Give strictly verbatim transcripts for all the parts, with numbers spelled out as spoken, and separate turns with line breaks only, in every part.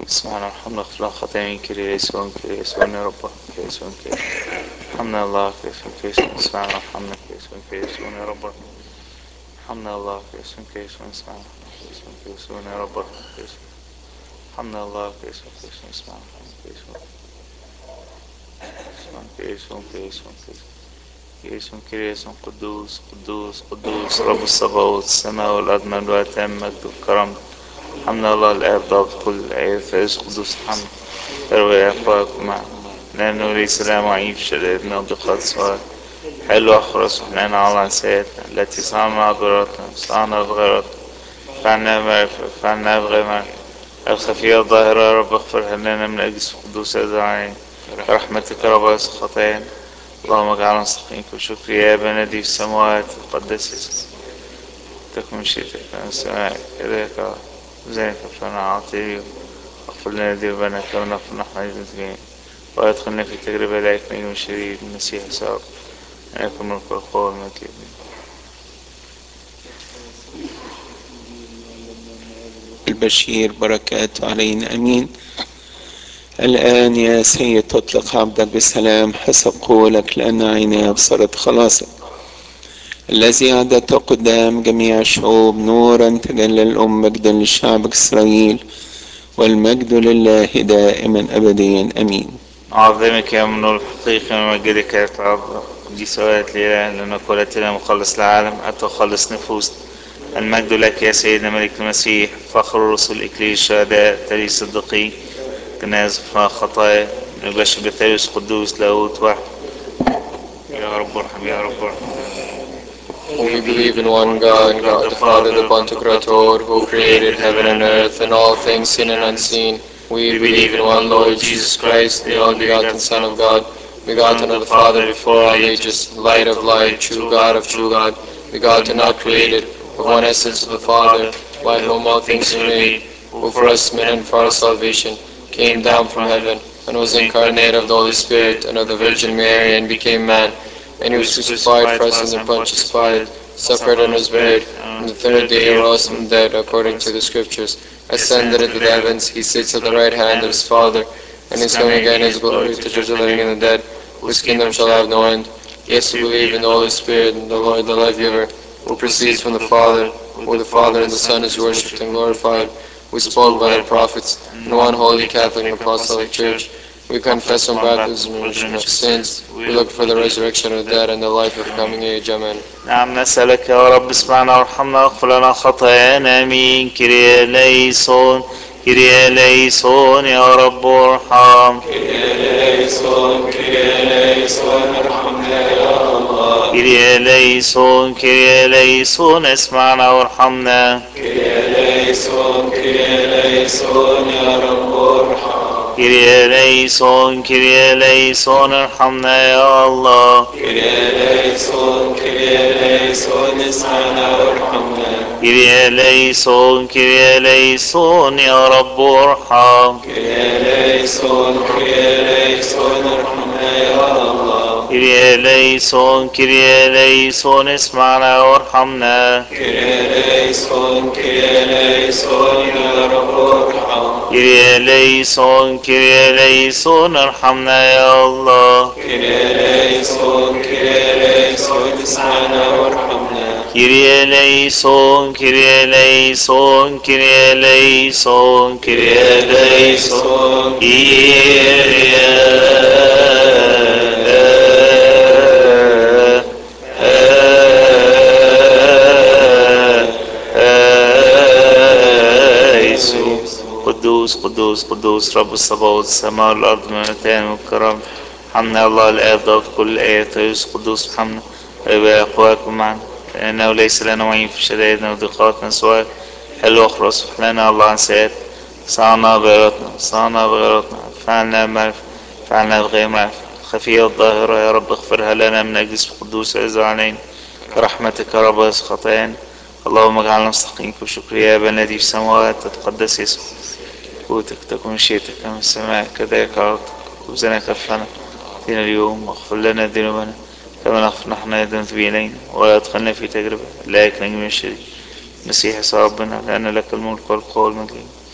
اسمعنا وارحمنا اغفر لنا خطايانا كريا يسوع كريا يسوع يا رب كريا يسوع كريا ارحمنا الله كريا يسوع كريا يسوع اسمعنا وارحمنا كريا يسوع كريا يسوع يا رب ارحمنا الله كريا يسوع كريا يسوع اسمعنا كريا يسوع كريا يسوع يا رب كريا يسوع ارحمنا الله كريا يسوع كريا يسوع اسمعنا كريا يسوع كريا يسوع كريا يسوع كريا يسوع كريا يسوع قدوس قدوس قدوس رب الصباوت السماء والأرض مملوءة مجد وكرم الحمد لله الآب ضابط كل الآيات فإيش قدوس الحمد اروي أخواتكم معنا لأنه ليس لا معين في شدائدنا وضيقات سؤال حلو أخرس وحنانا على عنسياتنا التي صنعنا بغيرتنا صنعنا بغيرتنا فعلنا معرفة فعلنا بغير الخفية الظاهرة يا رب اغفرها لنا من أجل قدوس أذعين برحمتك يا رب يسخ خطايانا اللهم اجعلنا مستحقين كل شكر يا أبانا الذي في السماوات تقدس اسمك تكن مشيئتك كما السماء كذلك زي كفرنا عاطي واغفر لنا ذنوبنا كما نغفر نحن المذنبين ولا تدخلنا في تجربة لا يكن من شرير المسيح يسوع أن يكون ملك القوة والمجد.
البشير بركاته علينا امين. الان يا سيد تطلق عبدك بسلام حسب قولك لان عيني ابصرت خلاصك الذي اعددت قدام جميع الشعوب نورا تجلى الام مجدا لشعبك اسرائيل والمجد لله دائما ابديا امين.
أعظمك يا من الحقيقة ومجدك يا تعظم دي سوات لله لأنك ولدتنا مخلص العالم أتخلص نفوسنا. المجد لك يا سيدنا ملك المسيح فخر الرسل إكليل الشهداء تلي الصديقين كناز خطايا نبشر بثالث قدوس لاهوت واحد. يا رب ارحم يا رب ارحم.
We believe in one God, God the Father, the Pantocrator, who created heaven and earth and all things seen and unseen. We believe in one Lord Jesus Christ, the only begotten Son of God, begotten of the Father before all ages, light of light, true God of true God, begotten, not created, of one essence of the Father, by whom all things were made, who for us men and for our salvation came down from heaven, and was incarnate of the Holy Spirit and of the Virgin Mary, and became man. And he was crucified for us under Pontius Pilate, suffered and was buried, and the third day he rose from the dead, according to the Scriptures, ascended into the heavens, he sits at the right hand of his Father, and is coming again in his glory to judge the living and the dead, whose kingdom shall have no end. Yes, we believe in the Holy Spirit, and the Lord, the life-giver, who proceeds from the Father, who the Father and the Son is worshipped and glorified, who spoke by the prophets, in one holy Catholic and Apostolic Church. We confess on baptism and remission of sins. We look for the resurrection of the dead and the life of the coming age. Amen.
نعم نسألك يا رب اسمعنا وارحمنا واغفر لنا خطايانا آمين. كريا ليسون كريا ليسون يا رب ارحم.
كريا ليسون كريا ليسون ارحمنا يا الله.
كريا ليسون كريا ليسون اسمعنا وارحمنا.
كريا ليسون كريا ليسون يا رب ارحم.
كريا ليسون كريا ليسون ارحمنا يا الله.
كريا ليسون كريا ليسون اسمعنا وارحمنا.
كريا ليسون كريا ليسون يا رب ارحم.
كريا ليسون كريا ليسون ارحمنا يا الله.
كريا ليسون كريا ليسون اسمعنا وارحمنا.
كريا ليسون كريا ليسون يا رب ارحم.
كريا ليسون كريا ليسون ارحمنا يا الله.
كريا ليسون كريا ليسون اسمعنا وارحمنا.
كريا ليسون كريا ليسون كريا ليسون كريا ليسون قدوس قدوس قدوس رب الصباوت السماء والأرض مملوءتان من الكرم. حمنا الله الآب ضابط كل الآيات ويوسف قدوس حمنا ويبقى أقواكم معنا لأنه ليس لنا معين في شدائدنا وضيقاتنا سواء حلو أخرس وحلنا الله عن سيئات صنعنا بغيرتنا صنعنا بغيرتنا فعلنا معرفة فعلنا بغير معرفة الخفية والظاهرة يا رب اغفرها لنا من أجل قدوس عز علينا برحمتك يا رب يسخ خطايانا. اللهم اجعلنا مستحقين كل شكر يا أبا الذي في السماوات تتقدس اسمك قوتك تكون مشيئتك كما السماء كذلك على الأرض خبزنا كفنا أعطينا اليوم واغفر لنا ذنوبنا كما نغفر نحن المذنبين إلينا ولا تدخلنا في تجربة لا يكن من الشرير المسيح يسوع ربنا لأن لك الملك والقوة والمجد.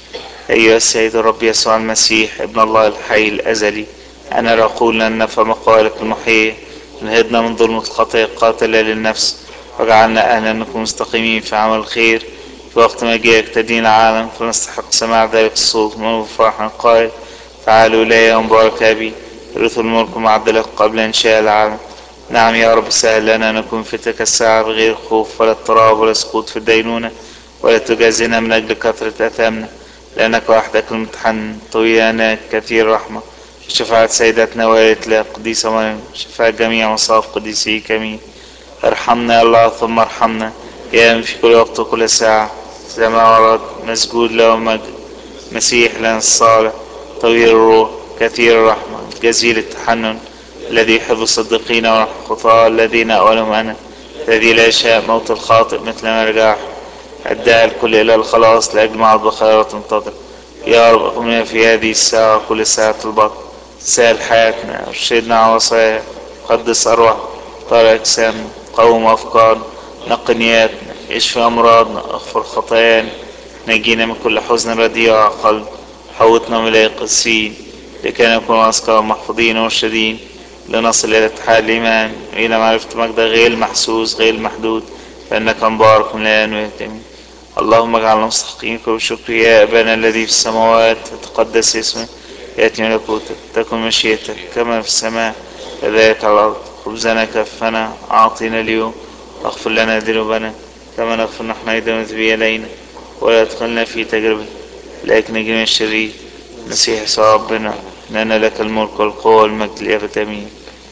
أيها السيد الرب يسوع المسيح ابن الله الحي الأزلي، أنا لا أقول لنا فمقالك المحيي، انهضنا من ظلمة الخطية القاتلة للنفس، وجعلنا أهلا نكون مستقيمين في عمل الخير في وقت مجيئك تدين العالم، فنستحق سماع ذلك الصوت من فرح قائل: تعالوا إلي يا مبارك أبي، ارثوا الملك معدلك قبل إنشاء العالم. نعم يا رب، سهل لنا نكون في تلك الساعة بغير خوف ولا اضطراب ولا سقوط في الدينونة، ولا تجازينا من أجل كثرة أثامنا، لأنك وحدك المتحنن طويل أناك كثير رحمة. شفاعة سيدتنا والدة قديسة مريم، شفاعة جميع مصاف قديسي كمين، ارحمنا يا الله ثم ارحمنا يا من في كل وقت وكل ساعة، زي ما ورد مسجود له مجد مسيح لنا الصالح طويل الروح كثير الرحمة جزيل التحنن، الذي يحب الصديقين والخطاة الذين أولهم أنا، الذي لا يشاء موت الخاطئ مثل ما رجع أدى الكل إلى الخلاص لأجل معرض بخيرات تنتظر. يا رب أقمنا في هذه الساعة كل ساعة البطن، سهل حياتنا، ارشدنا على وصاياك، قدس أرواح، طهر أجسامنا، قوم أفكارنا، نقي نياتنا، اشفي أمراضنا، اغفر خطايانا، نجينا من كل حزن رديء وعقل، حوطنا من القدسين لكي نكون أذكار محفوظين ومرشدين، لنصل إلى اتحاد الإيمان وإلى معرفة مجد غير محسوس غير محدود، فإنك مبارك من الآن ويتم. اللهم اجعلنا مستحقين بالشكر يا أبانا الذي في السماوات، تقدس اسمك، يأتي ملكوتك، تكن مشيئتك كما في السماء كذلك على الأرض. خبزنا كفنا أعطينا اليوم، واغفر لنا ذنوبنا كما نغفر نحن أيضا المذنبين إلينا، ولا تدخلنا في تجربة لكن نجي من الشرير. مسيح يسوع ربنا، لأن لك الملك والقوة والمجد للأبد آمين.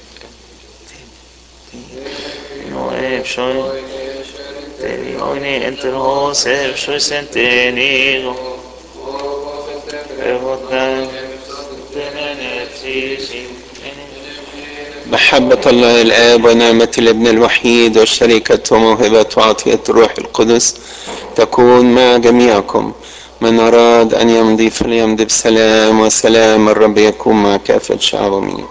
Nueve soy, te digo ni entre vos, soy centenigo, preguntan,
محبة الله الآب ونعمة الابن الوحيد والشركة وموهبة وعطية الروح القدس تكون مع جميعكم. من أراد أن يمضي فليمضي بسلام، وسلام الرب يكون مع كافة شعبه. آمين.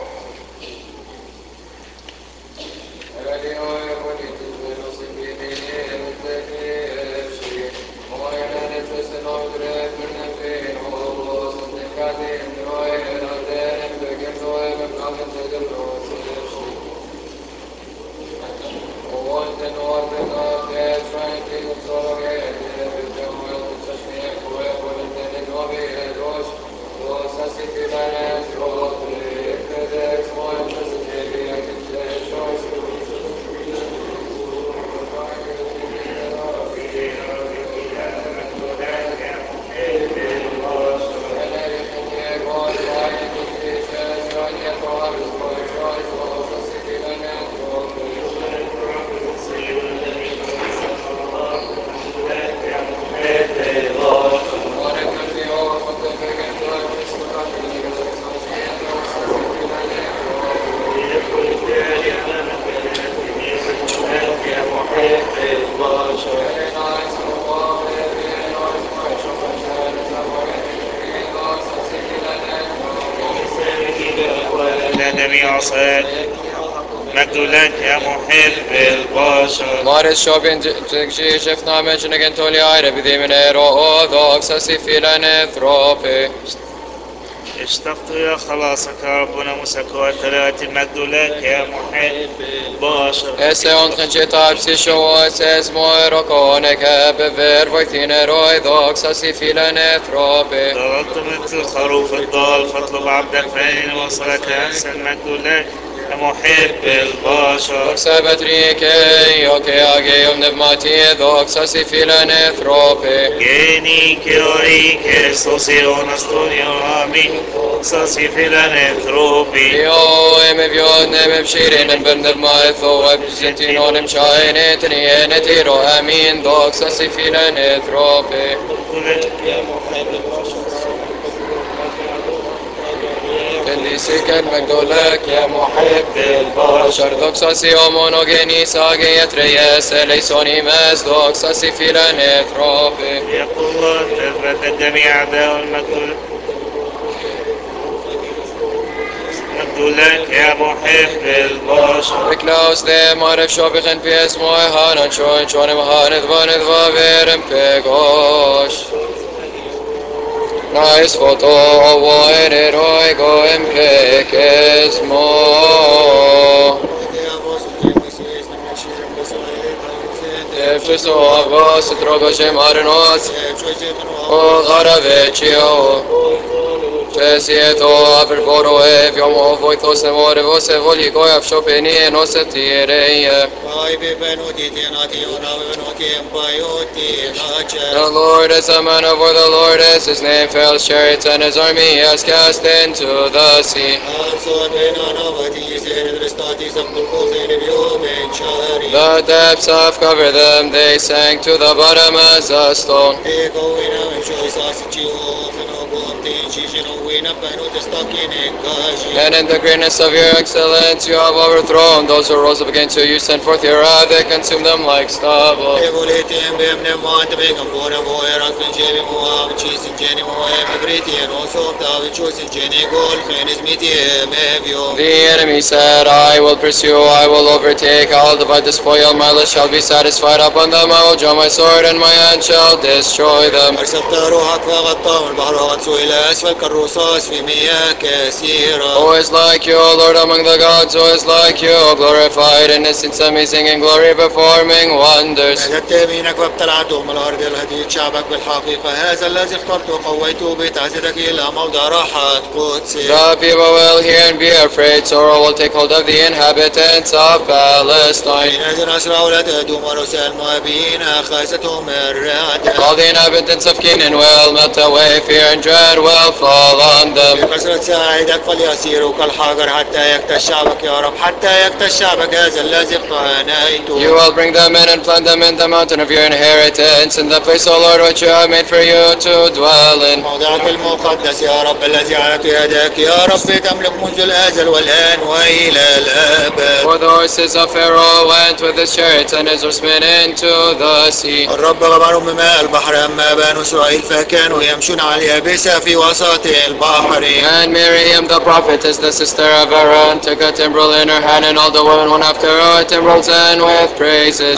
مجد لك يا محب البشر.
Maris Shobin Jigjish na mention again to Liare Bidiminero Odox Asifilan Anthrope.
اشتقت إلى خلاصك يا ربنا مسكوات ثلاث. المجد لك يا محب البشر.
Esse on concetta psisho es moero conec bever voitinero Odox Asifilan Anthrope.
ضللت مثل الخروف الضال، فاطلب عبدك فإن وصلك أنسى. المجد لك يا محب البشر.
Sabatrike, yoke ageum pneumati, doxa si filanethrope.
Geni Kyori Kestosion Astonio Amin Sasi Philanthropy.
Io eme vionem em shirin em berneb maetho ebzentinon em shaine teniene tiro amin doxa si filanethrope. Bendisik المجدولك يا محب البشر. دوكسا سي اومونوجيني ساجي يتريس ليسوني ماس دوكسا سي فيلانثروبي.
يقول الله تثبت الجميع أعداء المجد لك يا محب البشر.
Beklaus det maref shobichen pies moe hanan shoin shonim haneth vaneth vaverem pegos. Nais photo voere roigo empekesmo. Efeso avos trogo gemarinos. O garaveccio. Cesieto aver voro e viomo voi tos nemore vose voli goi afshopeni nos etireie. The Lord is a man of war, the Lord is his name, fails chariots and his army he has cast into the sea. The depths have covered them, they sank to the bottom as a stone. And in the greatness of your excellence you have overthrown those who rose up against you. You sent forth your wrath, they consumed them like stubble. The enemy said, I will pursue, I will overtake, I will divide the spoil, my list shall be satisfied upon them, I will draw my sword and my hand shall destroy them. Who is like you, O Lord, among the gods? Who is like you, glorified, innocent, amazing in glory, performing wonders? The people will hear and be afraid. Sorrow will take hold of the inhabitants of Palestine. All the inhabitants of Canaan will melt away. Fear and dread will fall on them. You will bring them in and plant them in the mountain of your inheritance, in the place, O Lord, which you have made for you to dwell in. For the horses of Pharaoh went with his chariots and his horsemen into the sea. And Miriam the prophetess, the sister of Aaron, took a timbrel in her hand, and all the women went after her, timbrels and with praises.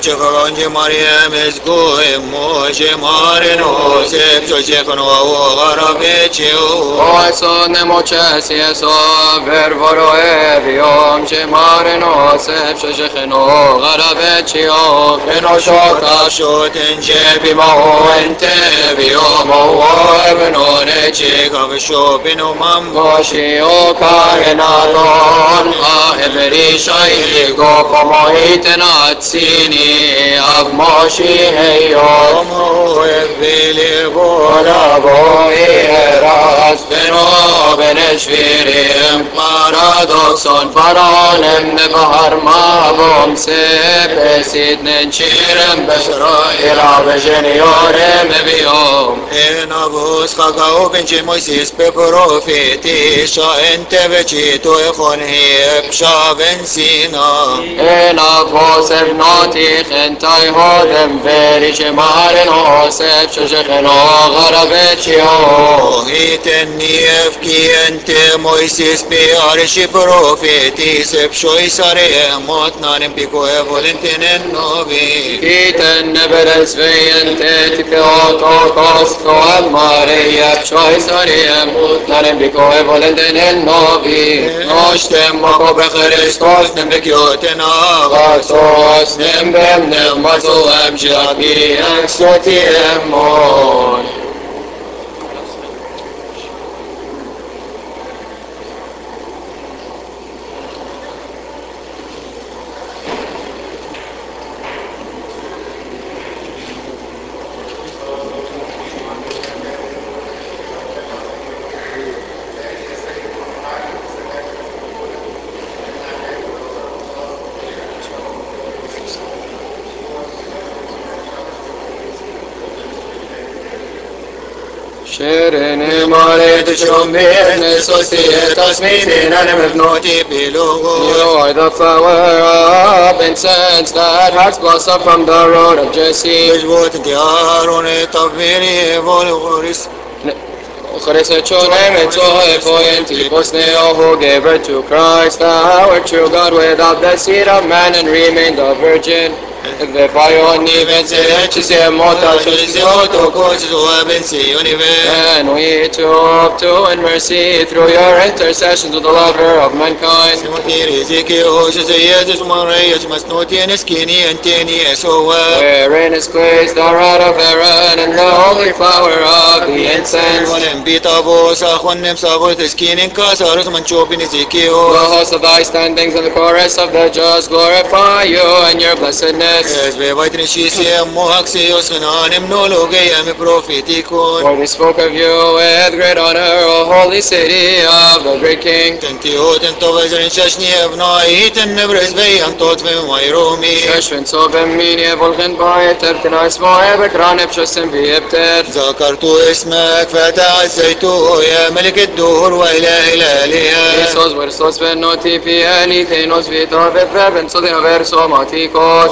O son nemoches yeso vervoro eviom shemare nosef sheshecheno garavechio enoshot ashot enjepi maho enteviom o evenone chikavisho binumam goshi o kagenaton aheveri shaigo como itenatsini avmoshi heyo como evili volavo eras beno beneshvirim paradoxon paranem nebahar mabom sepesit nenchirem besroil avejeniorem eviom enavos chagao benche Moises beprofeti ente vecito echon hiepsha ben Sina enavos evnoti chentai hodem veri shemaren osef sheshecheno garavechio hiteni evki ente Moises bearishi profeti sepshoi sare emot nanem piko evolentinen novi hiten neberes veyente tipeo kosto amare yapshoi sare emot nanem piko evolentinen novi noshtem moko becherestos nem bekyoten agasos nem bem nem mazo emshaki exoti emon. Sherene mare de chombene societas mitina nemevnoti bilogo. You are the flower of incense that has blossomed from the road of Jesse. Who gave birth to Christ, our true God, without the seed of man and remained a virgin. Egrefaio nivense ci siamo taci siamo and we to hope to in mercy through your intercession to the lover of mankind. Wherein is placed the rod of Aaron and the holy flower of the incense. The host of thy standings and the chorus of the just glorify you and your blessedness. For we spoke of you with great honor, O holy city of the great King. Shashvin sobem mini volgen baeter tenais moe bekran epshosim viepter. Isos versos venoti fi eli thenos vita vevven sodino verso matikos.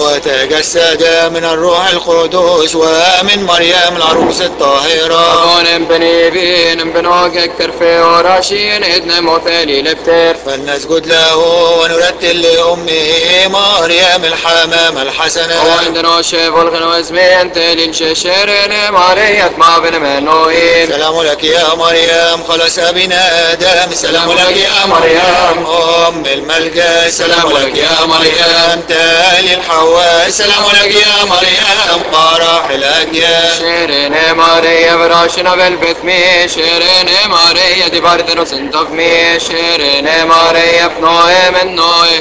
Abonem benevin benogek terfe orashin edne motheli lepter. وعندنا شيف والغنوز من تلين ششرين ماريات ما بين منوين.
سلام لك يا مريم خلص بنا آدم. سلام لك يا مريم أم الملك. سلام لك يا مريم تالي الحواء. سلام لك يا مريم قارح الأجيال.
شيرين ماريا براشنا بالبثمي. شيرين ماريا دي باردنو سنتفمي. شيرين ماريا بنوي من نوي.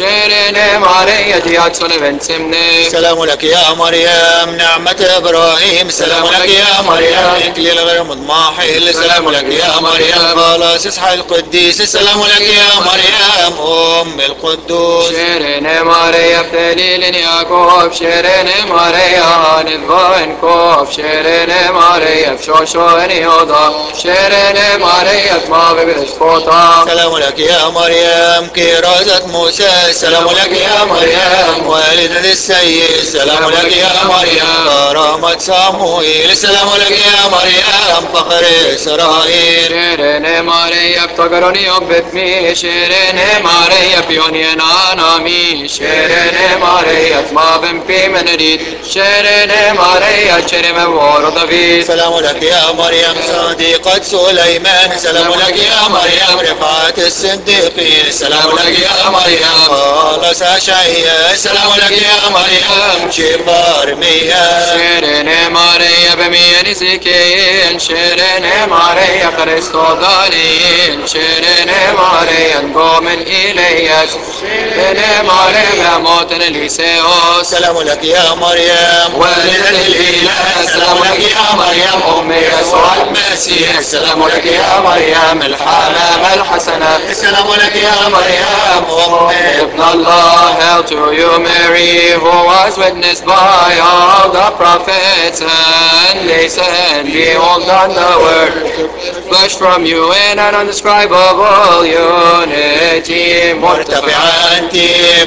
شيرين ماريا دي أتسون بنسمني.
سلام لك يا مريم نعمة إبراهيم. سلام لك يا مريم إكليل غير مضماحل. سلام لك يا مريم خلاص إسحاق القديس. سلام لك يا مريم أم القدوس.
شيرين ماريا بتليل يعقوب. شيرين ماريا نذبان كوف. شيرين ماريا بشوشون يوضا. شيرين ماريا ما ببسفوتا.
سلام لك يا مريم كرازة موسى. سلام لك يا مريم والدة السيد. سلام لك يا مريم كرامة صموئيل. سلام لك يا مريم فخر إسرائيل.
شيرين ماريا بتقرني وبتمي. شيرين ماريا بيونين أنامي. شيرين ماريا ما بنبي من ريد. شيرين ماريا شيرين ورد في.
سلام لك يا مريم صديقة سليمان. سلام لك يا مريم رفعة الصديقين. سلام لك يا مريم خالص أشعياء. سلام لك يا مريم شفار مياه.
شيرين ماريا بميان زكين. شيرين ماريا خريستو دالين. شيرين ماريا قوم إلياس. شيرين ماريا موت الإليسيوس.
سلام لك يا مريم والدة الإله. سلام لك يا مريم أم يسوع المسيح. سلام لك يا مريم الحمامة الحسنة. سلام لك يا مريم أم
ابن الله. Hail to you Mary, who was witnessed by all the prophets, and they said, behold on the word flesh from you in an undescribable unity.
مرتفعة أنت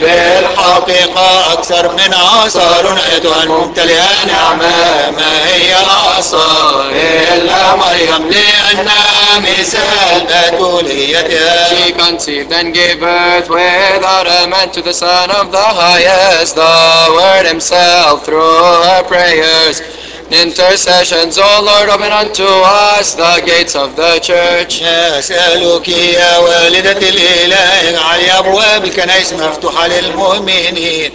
بالحقيقة أكثر من عصر أيتها الممتلئة نعمة. ما هي العصا إلا مريم لأنها مثال بتوليتها.
She conceived and gave birth without a man to the Son of the Highest, the Word Himself, through her prayers. Intercessions, O Lord, open unto us the gates of the church.
نسألك يا والدة الإله اجعل أبواب الكنائس مفتوحة للمؤمنين.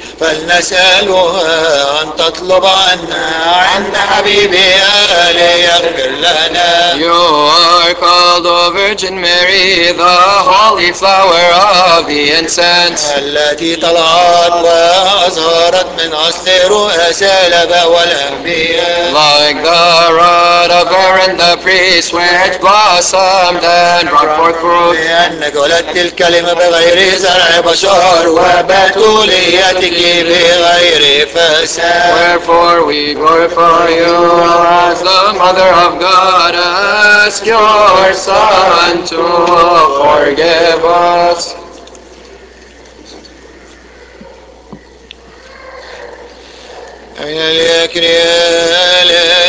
فلنسألها أن تطلب عنا عند حبيبها ليغفر لنا.
You are called, O Virgin Mary, the holy flower of the incense.
التي طلعت وأزهرت من أصل رؤساء الآباء والأنبياء.
Like the rod of Aaron the priest, which blossomed and brought forth fruit.
لأنك ولدت الكلمة بغير زرع بشر وبتوليتك بغير فساد.
Wherefore we glorify you as the Mother of God. Ask your Son to forgive us.
كريا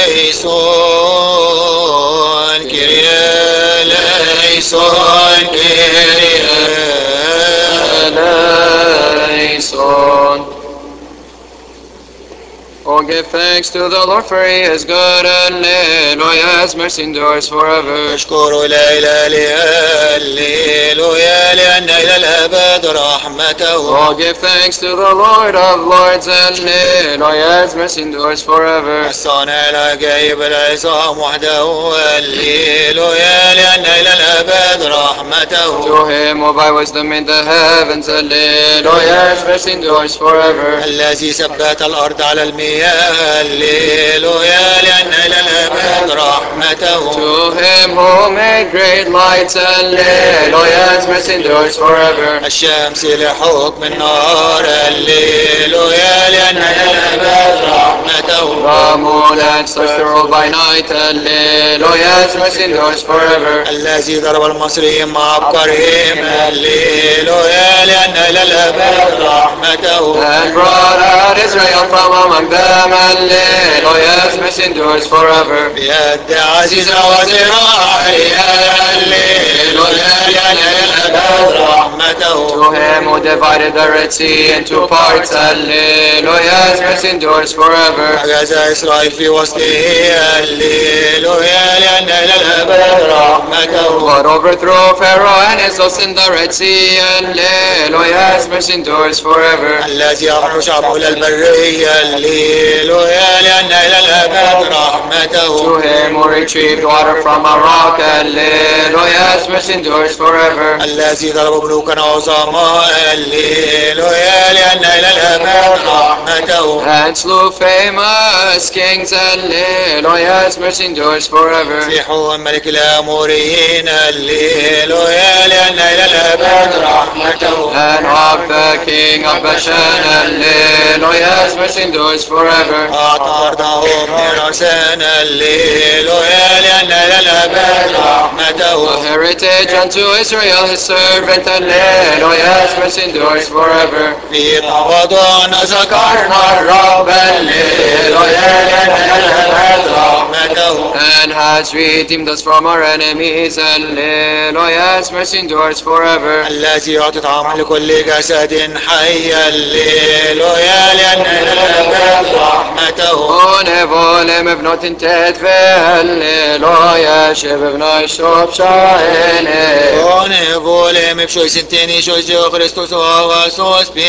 ليسون كريا ليسون كريا
ليسون. give thanks to the Lord, for he is good. Hallelujah, his mercy endures forever.
اشكروا الإله هللويا لأن إلى الأبد رحمته.
Oh, give thanks to the Lord of lords. Hallelujah, his mercy endures forever.
الصانع العجائب العظام وحده هللويا لأن إلى الأبد رحمته.
To him who by wisdom made the heavens. Hallelujah, his mercy endures forever.
الذي ثبت الأرض على المياه هللويا لأن إلى الأبد رحمته.
To him who made great lights. Hallelujah, his mercy endures forever.
الشمس لحكم النهار هللويا لأن إلى الأبد رحمته.
The moon and stars to rule by night. Hallelujah, his mercy endures forever.
الذي ضرب المصريين مع عبقرهم هللويا لأن إلى الأبد رحمته.
And brought out Israel from among them. Hallelujah, his mercy endures forever.
بيد عزيزة وزراعي هللويا لأن إلى الأبد رحمته.
To him who divided the Red Sea into parts. Hallelujah, his mercy endures forever.
حجز إسرائيل في وسطه هللويا لأن إلى الأبد رحمته.
But overthrew Pharaoh and his host in the Red Sea. Hallelujah, his mercy endures forever.
الذي يخرج شعبه إلى البرية هللويا لأن إلى الأبد رحمته.
To him who retrieved water from a rock. Hallelujah, his mercy endures forever.
الذي ضرب ملوكا عظاما هللويا لأن إلى الأبد رحمته.
And slew famous kings. Hallelujah, his mercy endures forever.
سيحون ملك الأموريين هللويا لأن إلى الأبد رحمته.
And of the king of Bashan. Hallelujah, his mercy endures forever.
أعطى أرضهم لرسان هللويا لأن إلى الأبد رحمته.
A heritage unto Israel his servant. Hallelujah, his mercy endures forever.
في تواضع ذكرنا الرب هللويا لأن إلى الأبد رحمته.
And has redeemed us from our enemies. Hallelujah, his mercy endures forever.
الذي يعطي طعاما لكل جسد حي هللويا لأن إلى الأبد رحمته.
ונבולם אבנות תתווה. Hallelujah, שבבני שוב שעיני.
ونبولم بشوي سنتيني شوي جو خريستوس وغاسوس بي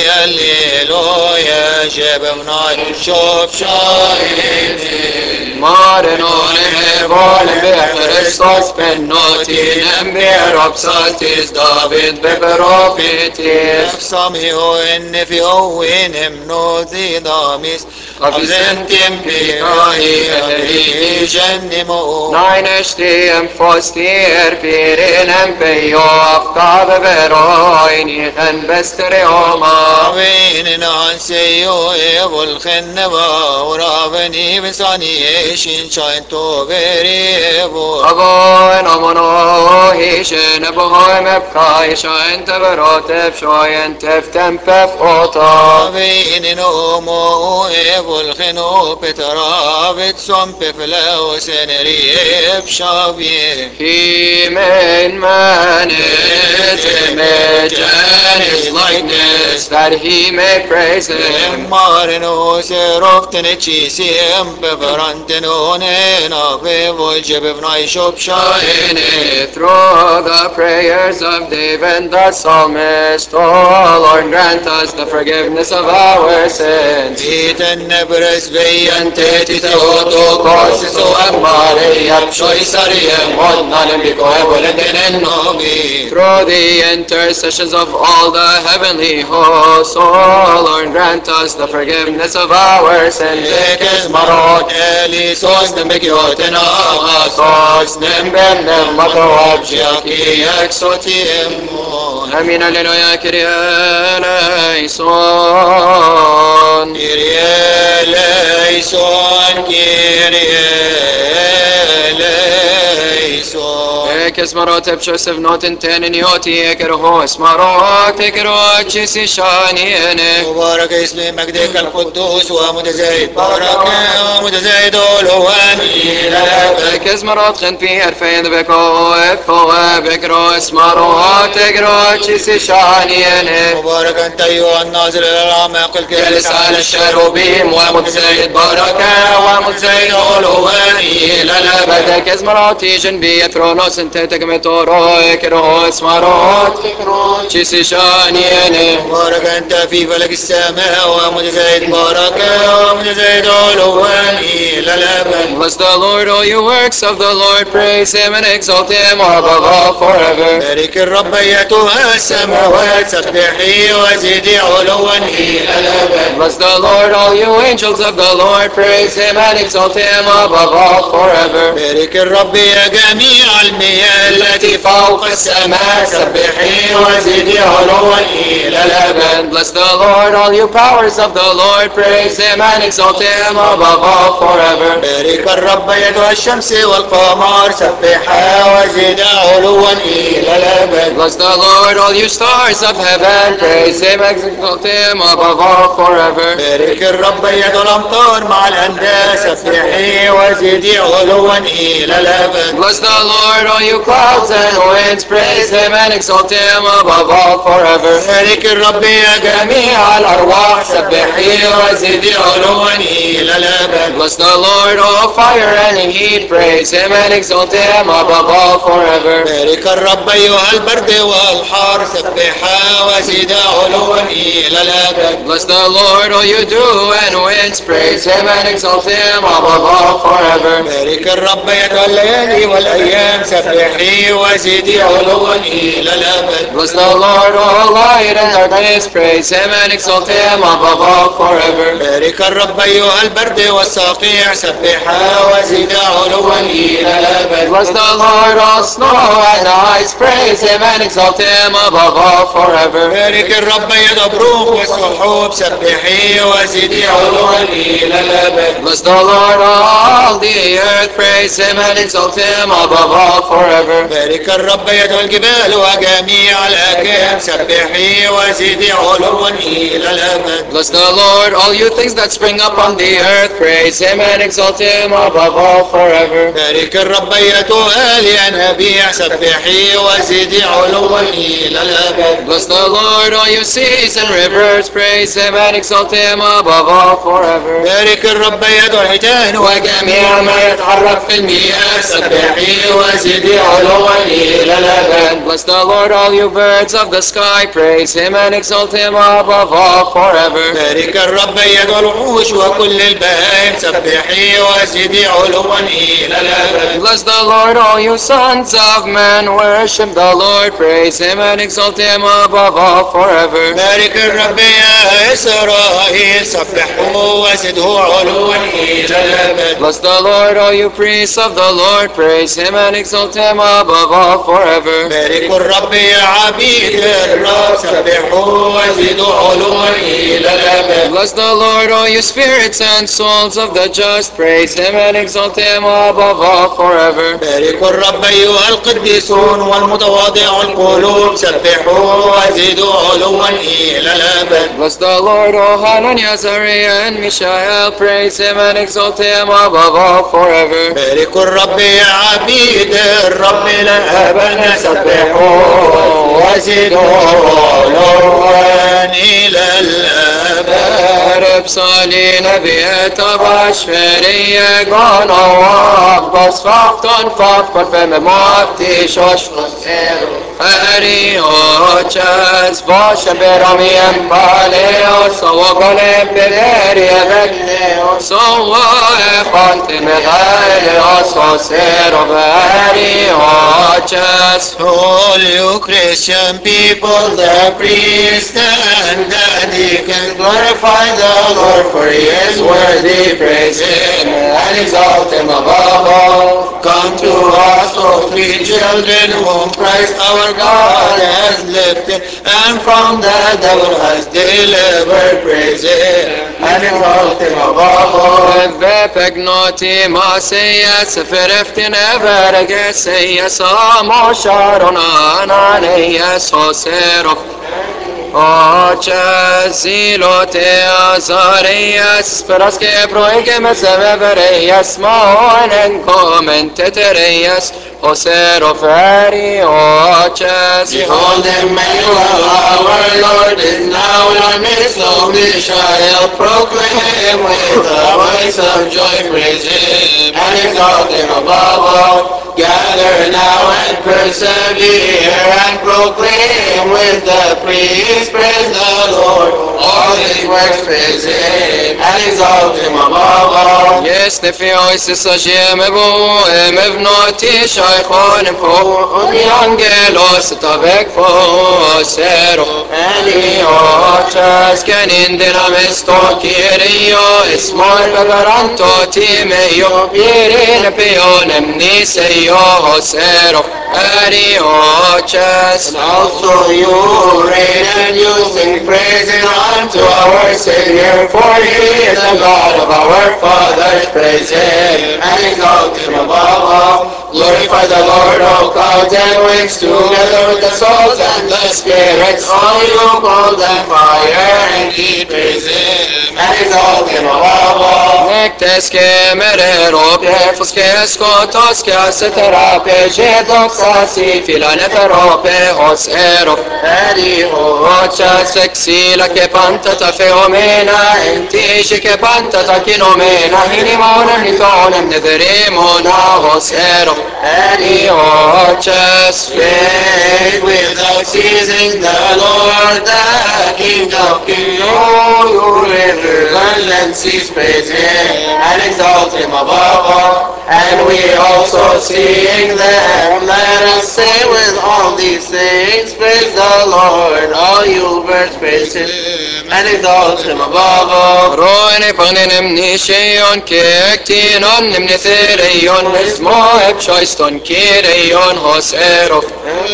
هللويا شبمناي شوف شايني.
Marenon evolem bechristos penotinem beropsaltis David beprofitis.
نفسامي هو إن في أوين منوذي ضاميس أبزنتم بكاهي أهلي جنمو.
Nainestiem fostier pirinem peio aftab beroini gen besterioma.
وين نانسيو إيبو الخنبا ورابني بساني إيشين شاينتو بريبو.
Avoin amono hishen ebohoim epkai shain teverotef shoyen teftem pef ota.
وين نومو إيبو الخنو بترابت سوم بفلو سنريب شابيه.
He made man his image and his likeness, that he may praise him.
مارنو سيروفتن تشيسيم بفرانتنو نينا بفولج بفناي شوب شاين.
Through the prayers of David the psalmist, O Lord, grant us the forgiveness of our sins.
تيتن برس بيان
Teti te oto kosiso amare yapshoi sariem odnanem biko ebolenten
النومي.
Through the intercessions of all the heavenly hosts, O Lord, grant us the forgiveness of our sins.
Ekes marot elisos nembekiotena asos
Nembem nem matawab
Jaki exotiemon.
Amin alleluia Kyrie eleison.
Kyrie eleison, Kyrie eleison.
اسمرات بشوسف نوتن تانيوتي اكره اسمرات اكره تشيسي شانينه
مبارك اسم مجدك القدوس ومتزايد بركة ومتزايد الواني للأبد
كزمرات خن في أرفين بكو افو بكرو اسمرات اكره تشيسي شانينه
مبارك أنت أيها الناظر إلى الأعماق الجالس على
الشروبيم ومتزايد بركة ومتزايد الواني للأبد كزمرات جنبي ثرونوس انت تكمتورو اكره اسمرات تشيسي شانينه
مبارك أنت في فلك السماء ومتزايد بركة ومتزايد الواني للأبد
Bless the Lord, all you works of the Lord, praise him and exalt him above all forever.
بارك الرب أيتها السماوات سبحي وزدي علوا إلى الأبد
Bless the Lord, all you angels of the Lord, praise him and exalt him above all forever.
بارك الرب يا جميع المياه التي فوق السماء سبحي وزدي علوا إلى الأبد
Bless the Lord, all you powers of the Lord, praise him and exalt him above all forever.
بارك الرب أيتها الشمس والقمر سبحا وزدي علوا إلى الأبد
Bless the Lord, all you stars of heaven, praise him and exalt him above all forever.
بارك الرب أيتها الأمطار مع الأنداس سبحي وزدي علوا إلى الأبد
Bless the Lord, all you clouds and winds, praise him and exalt him above all forever.
بارك الرب يا جميع الأرواح سبحي وزدي علوا إلى الأبد
Bless the Lord, all fire and heat, praise him and exalt him above all forever.
بارك الرب أيها البرد والحار سبحا وزدي علوا إلى الأبد
Bless the Lord, all you dew and winds, praise him and exalt him above all forever.
بارك الرب أيها الليالي والأيام سبحي وزدي علوا إلى الأبد
Bless the Lord, all light and darkness, praise him and exalt him above all forever.
بارك الرب أيها البرد والصقيع سبحا وزدي علوا إلى الأبد
Bless the Lord, all snow and ice, praise him and exalt him above all forever.
بارك الرب يا البروق والسحوب سبحي وزدي علوا إلى الأبد
Bless the Lord, all the earth, praise him and exalt him above all forever.
بارك الرب يا الجبال وجميع الأكام سبحي وزدي علوا إلى الأبد
Bless the Lord, all you things that spring up on the earth, praise him and exalt him above all forever.
بارك الرب أيتها الينابيع سبحي وزدي علوا إلى الأبد
Bless the Lord, all you seas and rivers, praise him and exalt him above all forever.
بارك الرب أيتها الحيتان وجميع ما يتحرك في المياه سبحي وزدي علوا إلى الأبد
Bless the Lord, all you birds of the sky, praise him and exalt him above all forever.
بارك الرب أيتها الوحوش وكل البهائم سبحي وزدي علوا إلى الأبد
Bless the Lord, all you sons of men, worship the Lord, praise him and exalt him above all forever.
بارك الرب يا إسرائيل سبحوا وزدوا علوا إلى الأبد
Bless the Lord, all you priests of the Lord, praise him and exalt him above all forever.
بارك الرب يا عبيد الرب سبحوا وزدوا علوا إلى الأبد
Bless the Lord, all you spirits and souls of the just, praise him and exalt him above all forever.
بارك الرب أيها القديسون والمتواضع القلوب سبحوا وزدوا علوا إلى الأبد
Bless the Lord, O Hananiah, Azariah, and Mishael, praise him and exalt him above all forever.
بارك الرب يا عبيد الرب لأبنا سبحوا وزدوا علوا إلى الأبد
Arab Sali Nabiet Abash Feriye Gana Wabas Faktan Fakar Fememati Shosh Ari Ochas Basha Berami Empale Sawagale Pederi Ebekne Sawa Efanti Medale Asosero Ari Ochas
All you Christian people, the priest and the deacon, glorify the Lord, for he is worthy, praise him and exalt him above all. Come to us, O three children, whom Christ our God has lifted, and from the devil has delivered, praise him and exalt him above all.
Ve pegnoti ma seya sefereftin everege seya sa Mosharon Ananias Hoserov Ochesilote Azarias Peraske Proike Mesevereas Moinen Commenteterias Hoserov Eri Oches
Behold Emmanuel, our Lord is now in our midst, O Mishael, proclaim him with a voice of joy, praise him, and exalt him above all. Gather now and persevere, and proclaim with the priests, praise the Lord. All his works praise him, and exalt him above all.
Yes, Nefiois Sashemevo, Emevnoti Shaikhon Po, Unyangelos Tavek Po, Sero, Eliochas, Canin Dinamesto, Kirio, Esmor Bagaranto, Timeyo, Pirin Pionem Niseyo, Sero, Eliochas.
And also you reign and you sing praises unto our Savior, for he is the God of our fathers. Praise him and exalt him above all. Glorify the Lord, O clouds and winds, together with the souls and the spirits, all you cold and fire, indeed praise him and exalt him above all.
Nekteske merero pefuske skotoske asetera pejedoxa si filane ferope osero eri hocha sexila che panta ta feomena entishi che panta ta kinomena hinimona nitonem nederemo na osero eri hocha
Praise without ceasing the Lord, the King of kings. Oh, you rivers and seas, praise him and exalt him above all. And we also sing them. Let us say with all these things, praise the Lord. All you birds, praise him and exalt him above all.
Roine panenem nisheon kektinon nimnetherion esmo epshoiston kireion hoserof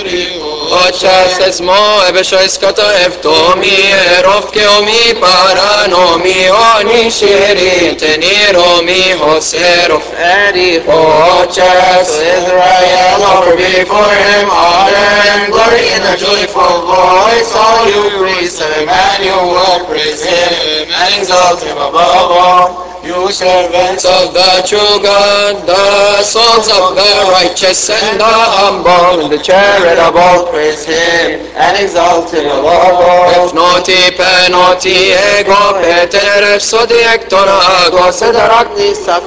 Ochas esmo ebeshoiskata eftomi erof keomi paranomi oni shirin teniromi hoserof eri Ochas
Israel, offer before him honor and glory in a joyful voice. All you priests of Emmanuel, praise him and exalt him above all. You servants
of the true God, the souls of the righteous and the humble, and the charitable,
praise him and exalt him above all.
if noti penoti ego peter sodiecton agos
Nisak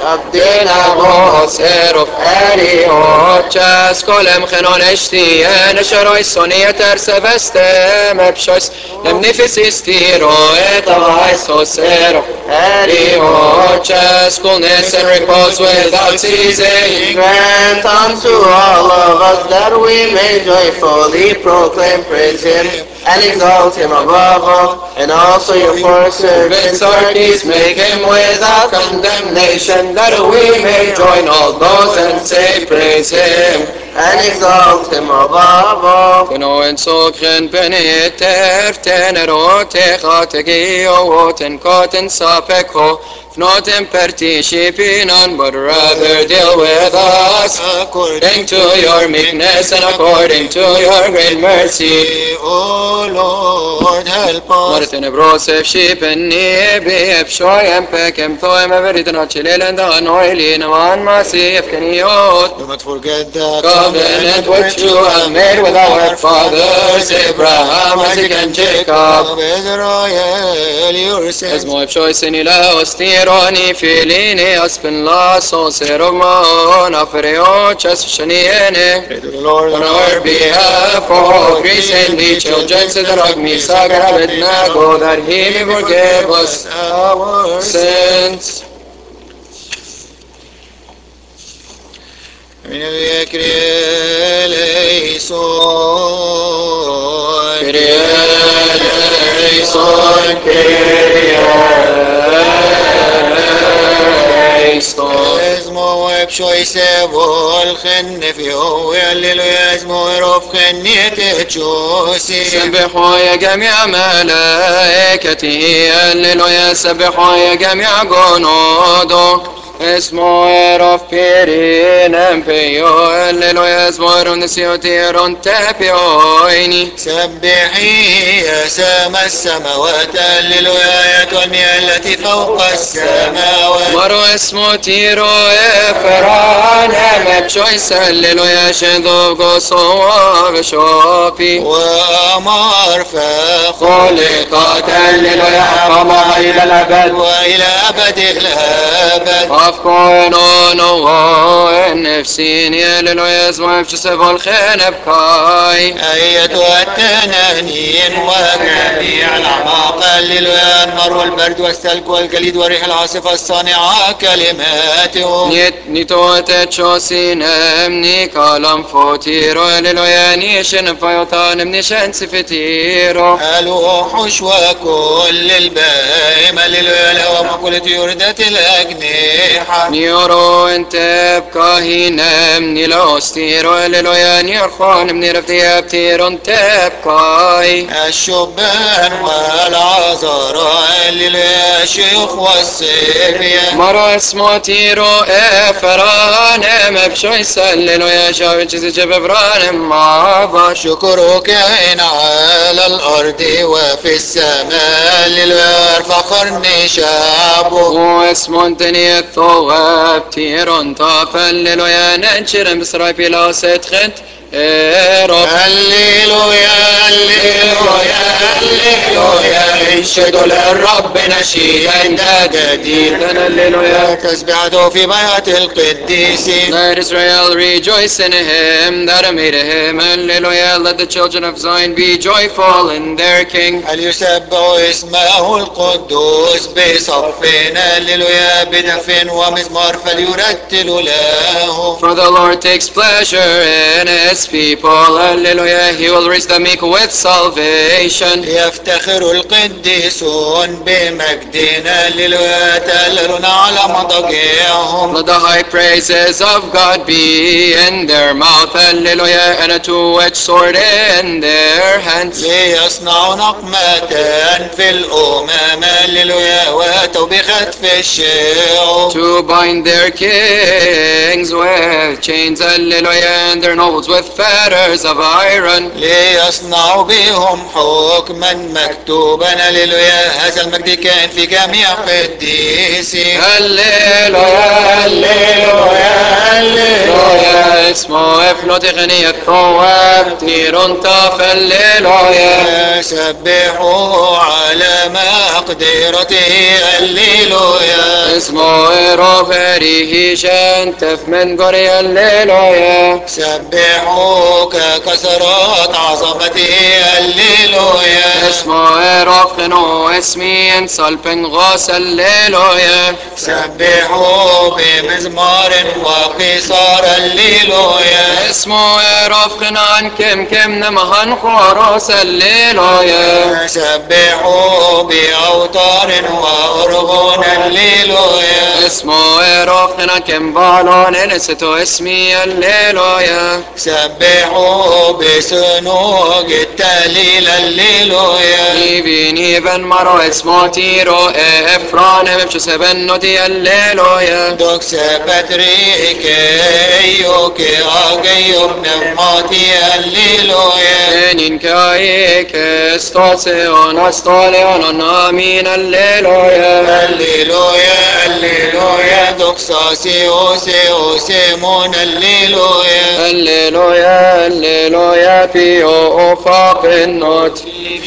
dinagos erof eri ochas kolem chenon eshtien esheroi sonieter sevestem epshos lemnifisis tiro et avaisos erof eri ochas coolness and repose without ceasing.
grant unto all of us that we may joyfully proclaim, praise him and exalt him above all. And also your poor servants, Sarkis, make him without condemnation, that we may join all those and say, praise him and exalt him above all.
Keno en sokren beneter tenerote chategio woten koten sapeko Noten participinon, but rather deal with us according to your meekness and according to your great mercy.
O Lord, help us.
Martin brosef shipen ni be shoyem pekem thoem everything chilelen da noilin man masi efkeniot.
Do not forget the
Covenant which you have made with our fathers Abraham, Isaac, and Jacob.
of Israel, your
As
sins.
my choice in ila ostironi filini aspen la so seroma na fereo chas shaniene.
Pray to the Lord
On our behalf, for Greece and the children said the Ragmi Sagar Abednego, that he may forgive us
our
sins.
Kyrie eleison.
Kyrie eleison, Kyrie eleison.
اسمه بشويسه والخن فيه ويللو اسمه رف خنيته تشوسي.
سبحوا يا جميع ملائكته هللوا يا سبحوا يا جميع جنوده Esmoer of Pirin and Peo, Alleluia, Esmoer on the Siotir on Tapioini.
سبحي يا سما السماوات هللويا أيتها المياه التي فوق السماوات.
Maro esmo tiro e ferrane me choice alleluia shendo go so shopi
وأمر
خلقت alleluia قامها إلى الأبد
وإلى أبد الأبد.
أفكون أنو نفسيني alleluia اسمه بجسف الخنب كاي
أيتها التنانين وجميع الأعماق هللويا النار والبرد والسلك والجليد والريح العاصفة الصانعة كلماته.
نيت نيتو تشوسين امني كلام فوتيرو alleluia نيشن فيوتان منيشن سفتيرو
الوحوش وكل البهائم هللويا الهوام وكل طيور ذات الأجنحة.
نيورو انت بكاهين امني لوستيرو alleluia نيرخون مني رفتياب تيرو انت بكاي
الشبان والعذراء هللويا الشيوخ والصبيان.
مرو اسمو تيرو افران مبشويس alleluia شاوين چيزي جببران ما
شكرك إن على الأرض وفي السماء هللويا فخرني شعبه.
واسمو انتني الثواب تيرون طاف alleluia ننشر مصر بلاست خنت ايرو
هللويا هللويا هللويا انشدوا للرب نشيدا جديدا.
alleluia
تسبحته في بيعة القديسين.
Let Israel rejoice in him that made him. Hallelujah. Let the children of Zion be joyful in their king.
فليسبحوا اسمه القدوس بصف هللويا بدف ومزمار فليرتلوا له.
For the Lord takes pleasure in his people. Hallelujah. He will reach the meek with salvation.
يفتخر القديسون بمجدنا هللويا يتهللون على مضاجعهم.
Let the high praises of God be in their mouth. Hallelujah. And a two-edged sword in their hands.
ليصنعوا نقمة في الأمم هللويا وأتوا بخطف الشعوب.
To bind their kings with chains, hallelujah, and their nobles with fetters of iron.
ليصنعوا بهم حكما مكتوبا هللويا هذا المجد كان في جميع قديسين.
هللويا هللويا هللويا اسمه افلوت غني الثواب تيرون طاف هللويا
سبحوا على مقدرته هللويا.
اسمه روفريه شنتف من قري هللويا
سبحوا ككثرات عظمته هللويا.
اسمه رفقنو اسمي انصلبن غاس هللويا
سبحوا بمزمار وقصار هللويا.
اسمه رفقنا عن كم كم نمهن خراس هللويا
سبحوا بأوتار وأرغون هللويا.
اسمه رفقنا كم بالون انستو اسمي هللويا
سبحوا بسنوج التهليل هللويا.
نيبي بن مرو اسمو تيرو افران مبشو سبن نوتي هللويا
دوكس باتريك ايوك اجيو بنماتي هللويا.
انين كايك استوسيون استوليون امين هللويا
هللويا هللويا دوكس سيو سيو سيمون هللويا.
هللويا هللويا في افاق النوت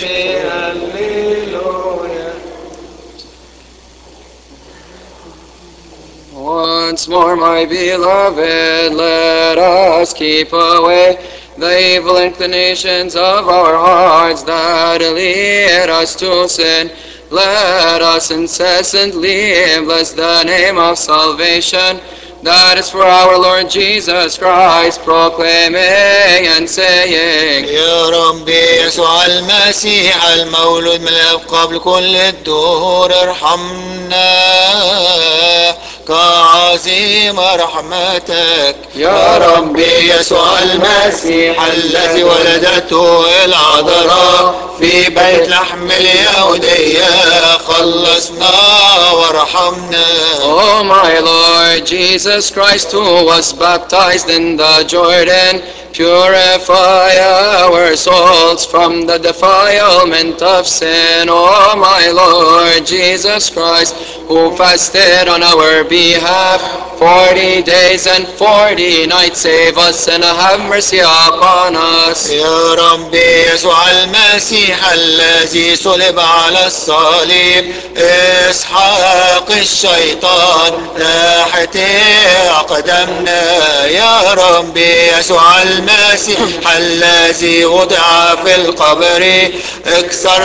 Once more, my beloved, let us keep away the evil inclinations of our hearts that lead us to sin. Let us incessantly bless the name of salvation. That is for our Lord Jesus Christ, proclaiming and saying,
يا ربي يسوع المسيح المولود من الآب قبل كل الدهور ارحمنا كعظيم رحمتك
يا ربي
يسوع المسيح الذي ولدته العذراء في بيت لحم اليهودية خلصنا وارحمنا.
Oh my Lord Jesus Christ, who was baptized in the Jordan, purify our souls from the defilement of sin. Oh my Lord Jesus Christ, who fasted on our behalf forty days and forty nights, save us and have mercy upon us.
يا ربي يسوع المسيح الذي صلب على الصليب اسحاق الشيطان تحت أقدامنا. يا ربي يسوع المسيح الذي وضع في القبر اكسر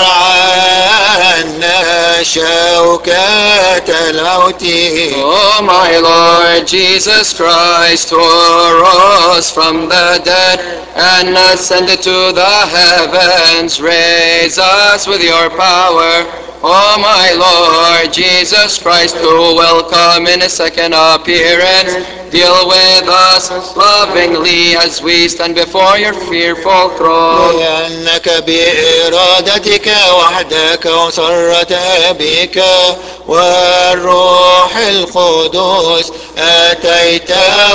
عنا شوكة الموت.
Oh my Lord Jesus Christ, who rose from the dead and ascended to the heavens, raise us with your power. Oh my Lord Jesus Christ, who will come in a second appearance, deal with us lovingly as we stand before your fearful throne.
لأنك بإرادتك وحدك وسرت بك والروح القدس أتيت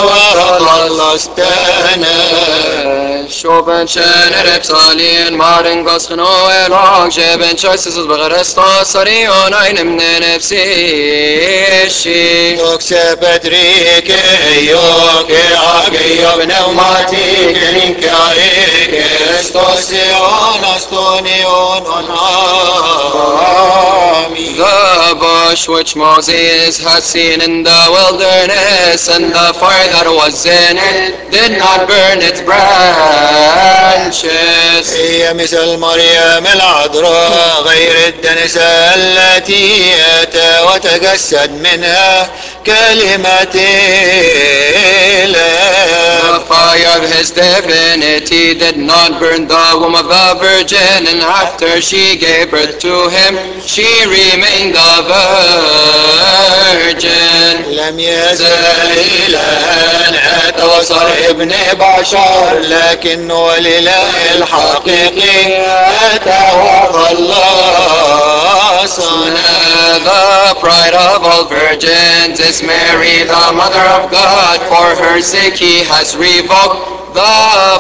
وخلصتنا.
شوبن شنر ابسالين مارن قصن ويروك جبن شويسس بغرستا سريون عين من نفسي
Doxe Patrick, yo que agio pneumatic, linka eke, stosion, astonion, onami.
The bush which Moses had seen in the wilderness and the fire that was in it did not burn its branches.
هي مثل مريم العذراء غير الدنسة التي أتى وتجسد منها كلمة
The fire of his divinity did not burn the womb of the virgin, and after she gave birth to him, she remained a virgin.
لم يزل إلى أن أتى وصار ابن بشر لكنه الإله الحقيقي أتى وخلصنا.
The pride of all virgins is Mary, the mother of God. For her sake he has revoked the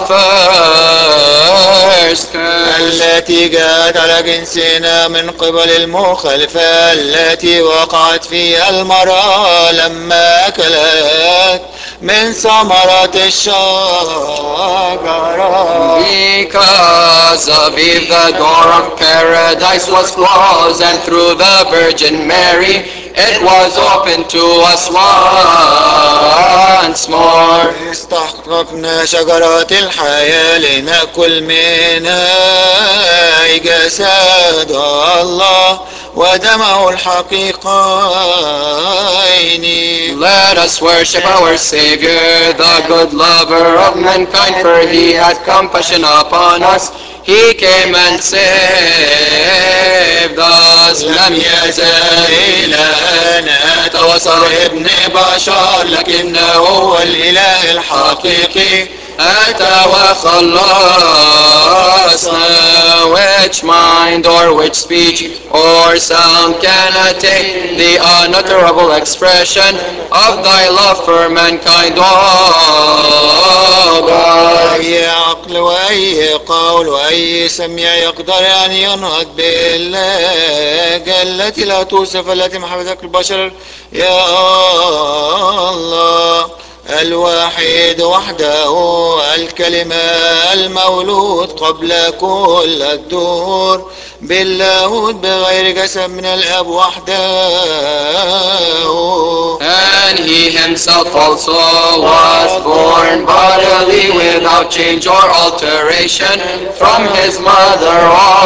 first curse.
التي جاءت على جنسنا من قبل المخالفة التي وقعت فيها المرأة لما أكلت من ثمرة الشجرة.
Because of Eve, the door of paradise was closed, and through the Virgin Mary, it was opened to us once more.
استحققنا شجرة الحياة لنأكل منها جسد الله ودمه الحقيقين.
Let us worship our Savior, the good lover of mankind, for he had compassion upon us. He came and saved us.
لم يزل إلى أن أتى وصار ابن بشر لكنه هو الإله الحقيقي
أتى وخلصنا. Which mind or which speech or sound can attain the unutterable expression of thy love for mankind, O God.
أي عقل وأي قول وأي سمع يقدر أن ينهض بالله التي لا توصف التي محبتك البشر يا الله الواحد وحده الكلمة المولود قبل كل الدهور باللاهوت بغير جسد من الأب وحده.
And he himself also was born bodily without change or alteration from his mother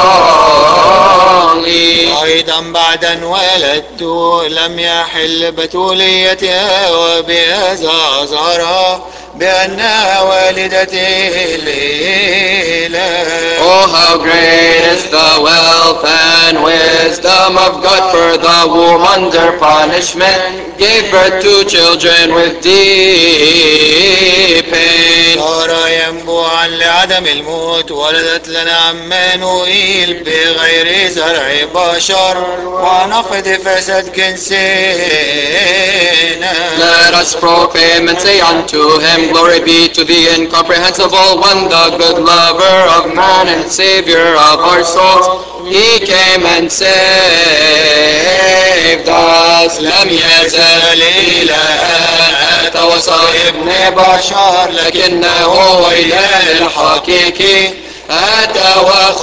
only.
أيضا بعد أن ولدت لم يحل بتوليتها وبهذا أظهرها بأنها والدة الإله.
Oh, how great is the wealth and wisdom of God, for the womb under punishment gave birth to children with deep pain.
صار ينبوعا لعدم الموت، ولدت لنا عمانوئيل بغير زرع بشر ونقد فساد جنسنا.
Let us proclaim and say unto him, Glory be to the incomprehensible one, the good lover of man and Savior of our souls. He came and saved us.
لم يزل إلها أتى وصار ابن بشر،
لكنه هو إله الحقيقي أتى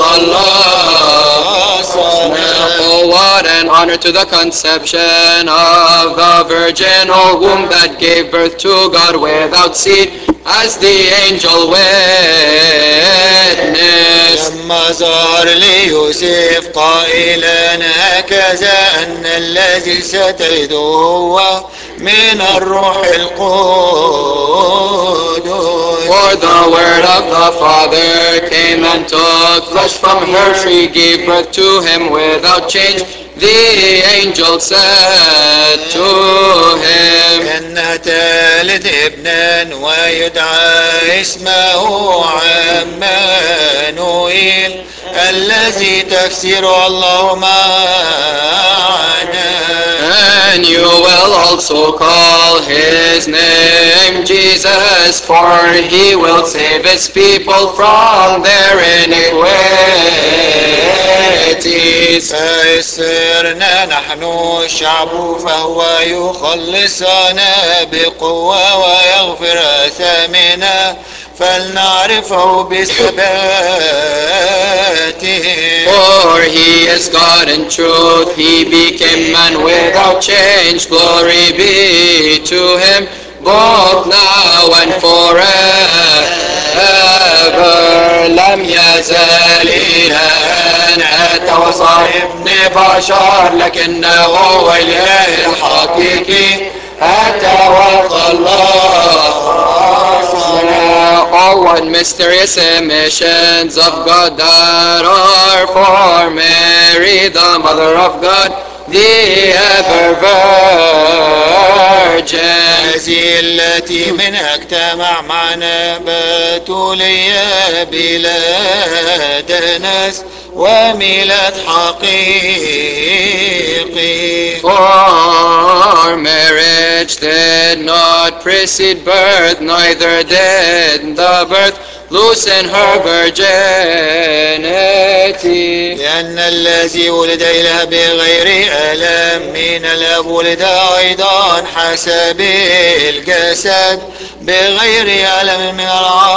وخلصنا. Oh, what an honor to the conception of the Virgin, O womb that gave birth to God without seed, as the angel witnessed.
لما ظهر ليوسف قائلا هكذا أن الذي ستلده هو من الروح القدس.
For the word of the Father came and took flesh from her. She gave birth to him without change. The angel said to him,
إنها تلد ابنا ويدعى اسمه عمانوئيل، الذي تفسير الله معنا.
And you will also call his name Jesus, for he will save his people from their iniquities.
فصرنا نحن الشعب فهو يخلصنا بقوة ويغفر آثامنا، فلنعرفه بثباته.
For he is God in truth, he became man without change. Glory be to him, both now and forever. لم يزل إلها أتى وصار ابن بشر، لكنه هو الإله الحقيقي أتى وخلصنا. Oh, what mysterious emissions of God that are for Mary, the Mother of God, the ever Virgin.
هذه التي منها اجتمع معنا بتولية بلا دنس وميلاد حقيقي.
For marriage did not precede birth, neither did the birth loosen her virginity.
لأن الذي ولد إله بغير ألم من الأب ولد أيضا حسب الجسد بغير ألم من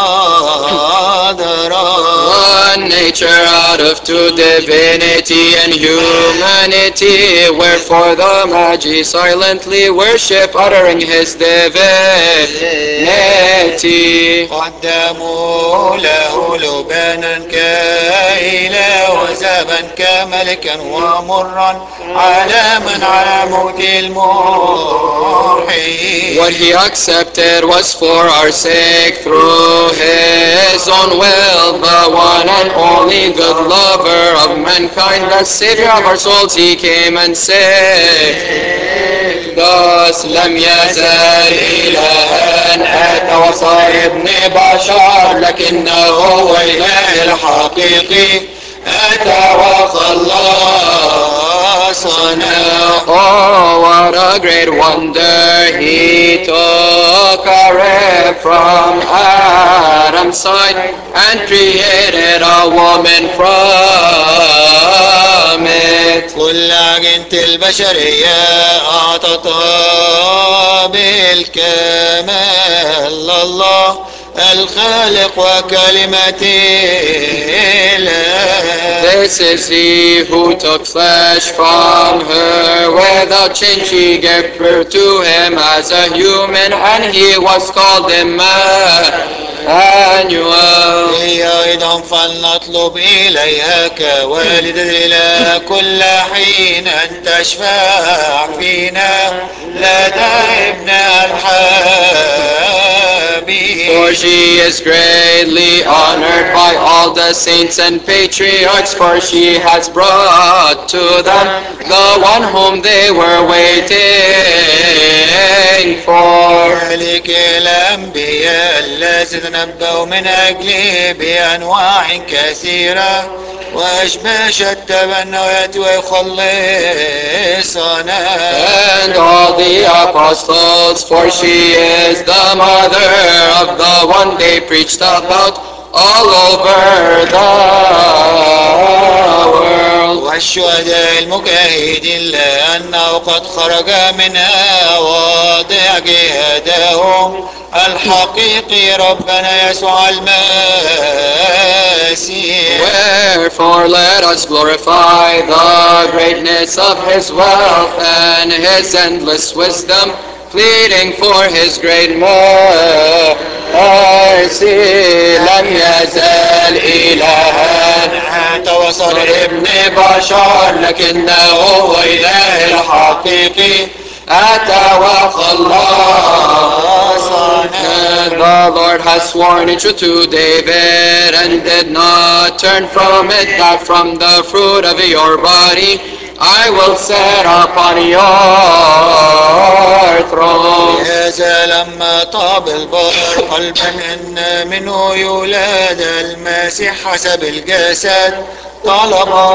العذراء.
One nature out of two, divinity and humanity, wherefore the Magi silently worship, uttering his divinity.
قدموا له لبانا كإله وزبا كملكا ومرا علامة على موت المحيي.
What he accepted was for our sake through his own will, the one and only good lover of mankind, the Savior of our souls. He came and saved us. لم يزل إلها أتى وصار ابن بشر، لكنه هو إله الحقيقي أتى وخلصنا. Oh, what a great wonder! He took a rib from Adam's side and created a woman from it.
كل عجينة البشرية أعطتها بالكمال الله الخالق وكلمة الإله.
This is he who took flesh from her without change. He gave birth to him as a human, and he was called Emmanuel.
هي أيضا فلنطلب إليها كوالدة الإله كل حين أن تشفع فينا لدى ابنها الحبيب.
For she is greatly honored honored by all the saints and patriarchs, for she has brought to them the one whom they were waiting for.
ملك الأنبياء الذي تنبأوا من أجله بأنواع كثيرة وأشباش التبنيات ويخلصنا.
And all the apostles, for she is the mother of the one they preached about all over the world.
والشهداء المجاهدين لأنه قد خرج منها واضع جهادهم الحقيقي ربنا يسوع المسيح.
Wherefore let us glorify the greatness of his wealth and his endless wisdom, pleading for his great mercy. لم يزل إلها
حتى وصل
ابن بشر، لكنه هو إله الحقيقي أتى وخلصنا. The Lord has sworn in truth to David and did not turn from it, that from the fruit of your body I will set upon your throne.
لهذا لما طاب البار قلبا ان منه يولد المسيح حسب الجسد طلب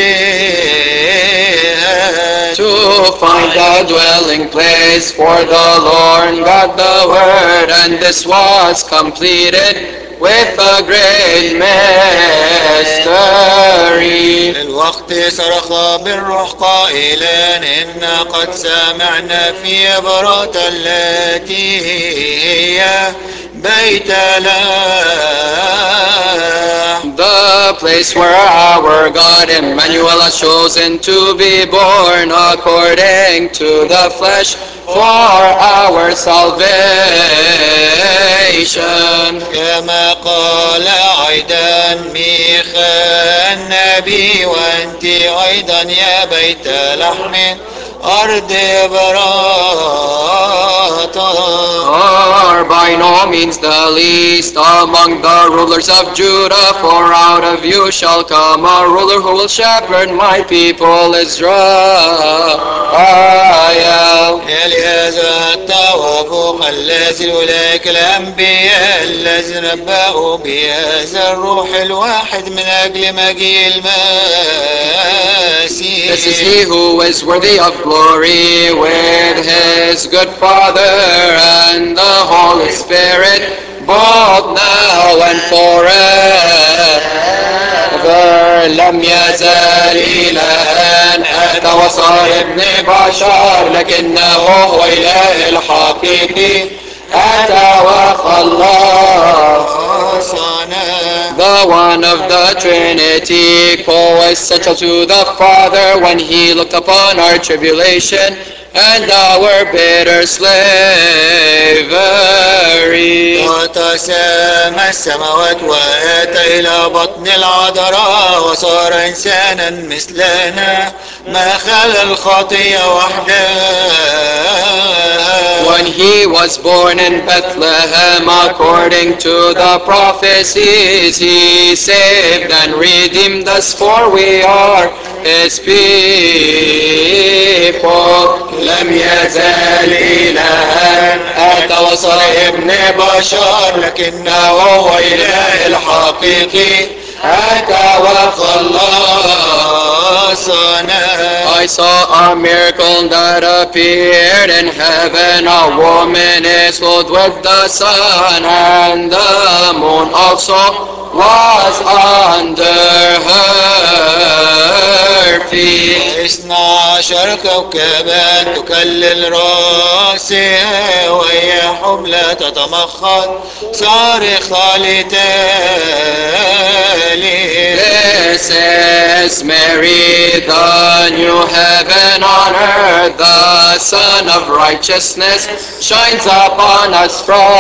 باجتهاد.
To find a dwelling place for the Lord God the Word, and this was completed with a great mystery.
الوقت صرخ بالروح قائلا إن قد سمعنا في عبرات التي هي بيت لحم.
The place where our God Emmanuel has chosen to be born according to the flesh for our salvation.
كما قال أيضا ميخا النبي وأنت أيضا يا بيت لحم أرض براتا.
Are by no means the least among the rulers of Judah, for out of you shall come a ruler who will shepherd my people Israel.
لهذا التوافق الذي أولئك الأنبياء الذين نبأوا بهذا الروح الواحد من أجل مجيء المسيح.
This is he who is worthy of glory with his good Father and the Holy Spirit, both now and forever. لم يزل إلها أتى وصار ابن بشر، لكنه هو إله الحقيقي أتى وخلصنا. The one of the Trinity, co-essential to the Father, when he looked upon our tribulation and our bitter slavery.
وتسامى السماوات وأتى إلى بطن العذراء وصار إنسانا مثلنا ما خلا الخطية وحدها.
When he was born in Bethlehem, according to the prophecies, he saved and redeemed us, for we are his people. لم يزل إلها أتى وصار ابن بشر، لكنه هو إله الحقيقي أتى وخلصنا. I saw a miracle that appeared in heaven. A woman is clothed with the sun, and the moon also was under her feet.
اثنا عشر كوكبا تكلل راسها وهي حملة تتمخض صارخة لتالي.
This is Mary, the new heaven on earth. The Son of Righteousness shines upon us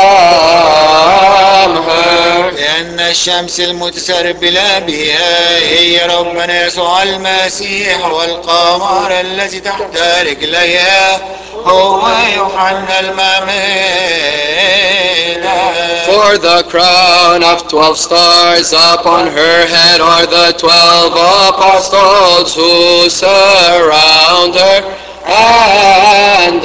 from her.
لأن الشمس المتسربلة بها هي ربنا يسوع المسيح، والقمر الذي تحت رجليها هو يوحنا المعمدان.
For the crown of twelve stars upon her head are the twelve apostles who surround her and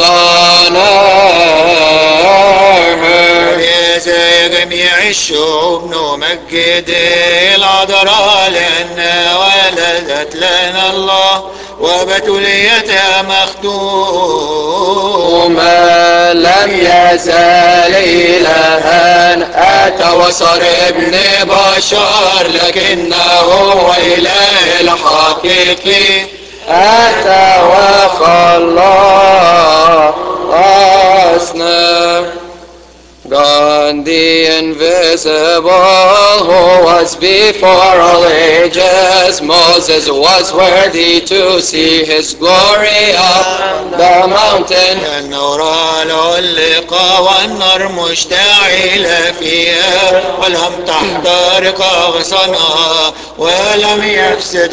honor her.
ولهذا يا جميع الشعوب نمجد العذراء، لأنها ولدت لنا الله وبتوليتها مختوم.
وما لم يزال إلها أتى وصار ابن بشر، لكنه هو إله الحقيقي أتى وخلصنا. God the invisible, who was before all ages, Moses was worthy to see his glory on the mountain.
النور علق والنار مشتعلة فيها، ولم تحترق أغصانها ولم يفسد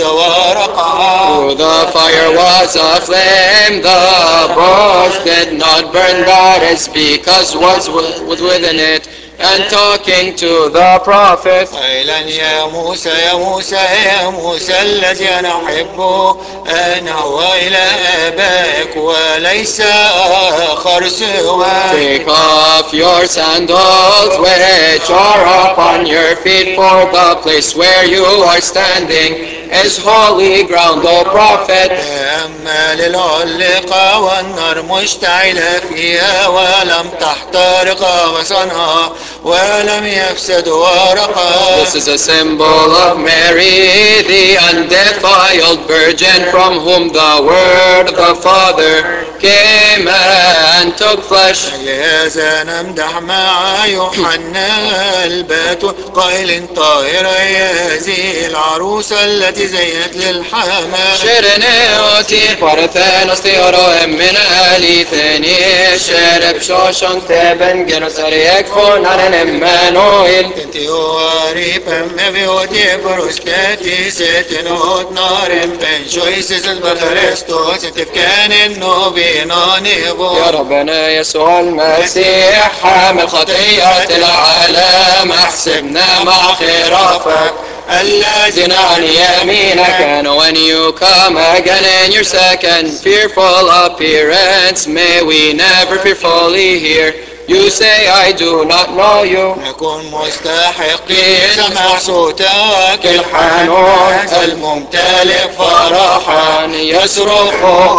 ورقها.
The fire was a flame, the bush did not burn, that is because was was within it and talking to the prophet.
قائلا يا موسى يا موسى يا موسى الذي أنا أحبه، أنا هو إله آبائك وليس آخر سواك.
Take off your sandals which are upon your feet, for the place where you are standing is holy ground, O prophet.
أما للعلقة والنار مشتعلة فيها، ولم تحترق أغصانها ولم يفسد ورقها.
This is a symbol of Mary, the undefiled virgin, from whom the word of the Father came and took flesh.
لهذا نمدح مع يوحنا البتول قائل طاهرة هذه العروسة التي زينت للحمام.
Shireneoti parthenos theoroem min alitheni shereb shoshon teben genosariek fonanen Emmanuel.
انت هواري بم بيوتي بروستاتي ستنوت نار بن شويسس البخرستوس تفكان النوبينا نيبو.
يا ربنا يسوع المسيح حامل خطيئة العالم، احسبنا مع خرافك الذين عن يمينك. And when you come again in your second fearful appearance, may we never fearfully hear you say, I do not know you.
نكون مستحقين سمع صوتك الحنون الممتلئ فرحا يصرخ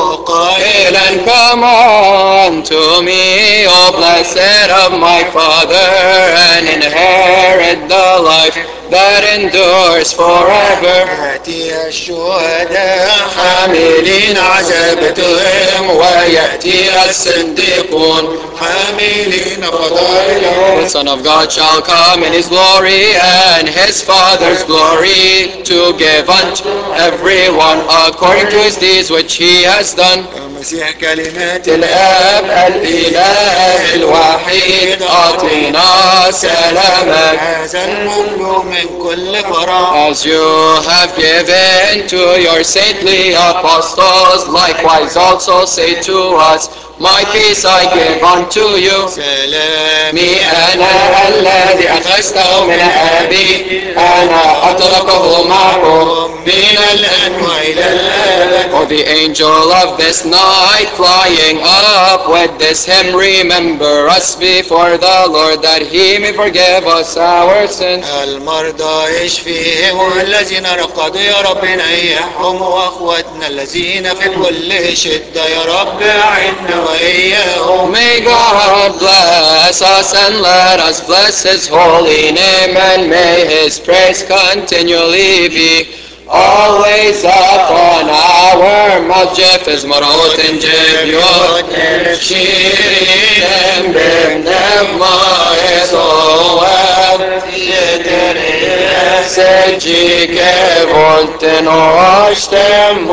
قائلا
And come on to me, O blessed of my Father, and inherit the life that endures forever.
يأتي الشهداء حاملين عذابتهم، ويأتي الصديقون حاملين فضائلهم.
The Son of God shall come in his glory and his Father's glory, to give unto everyone according to his deeds which he has done.
المسيح كلمات
الآب الإله الوحيد أعطينا سلامك.
هذا المملوء من كل فراغ.
As you have given to your saintly apostles, likewise also say to us, my peace I give unto you.
سلامي
أنا الذي أخذته من أبي أنا أطلقه معكم.
من الآن وإلى الأبد.
O the angel of this night flying up with this hymn, remember us before the Lord, that he may forgive us our sins.
المرضى يشفيهم، والذين رقدوا يا رب نيحهم، واخواتنا الذين في كل شدة يا رب أعنا وإياهم.
May God bless us and let us bless his holy name, and may his praise continually be always upon our mouth. Jeff is مرات جبيوت شيرين بنف ما يصواب يتريد leggi che volte no stem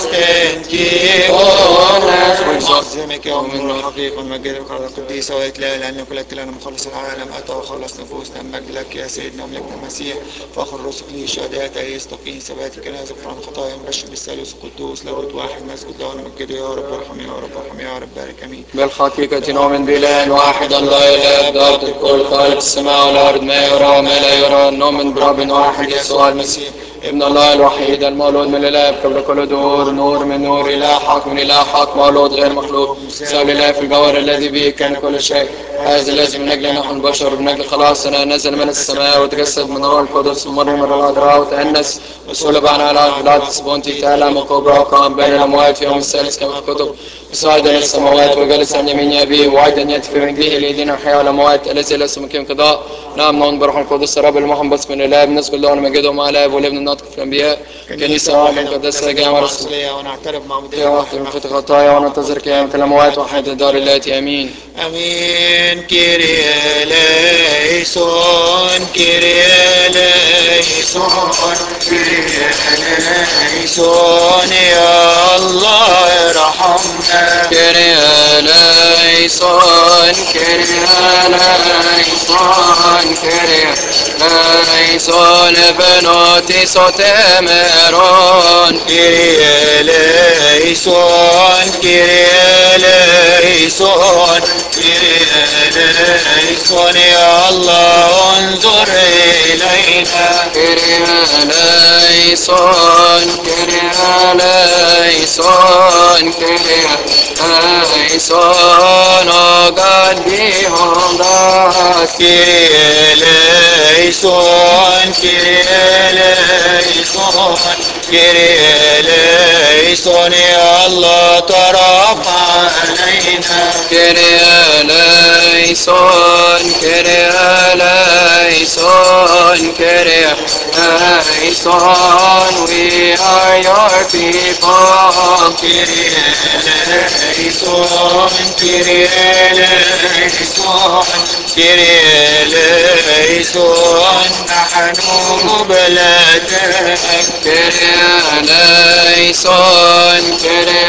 عظمك يا أم الحقيقة ومجدك على القديسة وإتلاء لأن كلك لنا مخلص العالم أتى وخلص نفوسنا مجد لك يا سيدنا وملكنا المسيح فأخر الرسل لي شهادات يستقيم ثبات كنائس غفران خطايا مبشر بالثالوث القدوس لاهوت واحد نسجد له ونمجده يا رب ارحم يا رب ارحم يا رب بارك امين.
بالحقيقة نؤمن بإله واحد الله إله ضابط الكل خالق السماء والأرض ما يرى وما لا يرى نؤمن برب واحد يسوع المسيح ابن الله الوحيد المولود من الآب قبل كل دهور نور من نور إله حق من إله حق مولود غير مخلوق سال الله في الجوهر الذي به كان كل شيء هذا الذي من أجل نحن البشر من أجل خلاصنا نزل من السماء وتجسد من روح القدس ومريم من العذراء وتأنس وصلب عن على بيلاطس بونتي تألم وكبرى وقام بين الأموات في يوم الثالث كما في الكتب وصعد إلى السماوات وجلس عن يمين أبيه وأيضا يأتي في مجده ليدين الحياة والأموات الذي ليس ممكن قضاء نعم نؤمن بروح القدس رب المحب من الآب نسجد له ونمجده مع الآب والابن الناطق في الأنبياء كنيسة واحدة مقدسة جامعة رسولية
ونعترف
في
معمودية
واحدة من خطة خطايا وننتظر قيامة الأموات وحياة الدار التي آمين.
امين. كيري اليسون كيري اليسون كيري اليسون يا الله ارحمنا.
كيري ليسون كيري ليسون كيري ليسون بنوتي ستمرون
كيري ليسون كيري ليسون كيري ليسون يا الله انظر إلينا.
كيري ليسون كيري ليسون كيري ليسون أغاديهم داس
كيري ليسون كيري ليسون كيري ليسون يا الله ترفع علينا.
كيري ليسون كيري ليسون كيري ليسون we are your people.
كيري ليسون كيري ليسون كيري ليسون نحن بلادك.
كيري ليسون كيري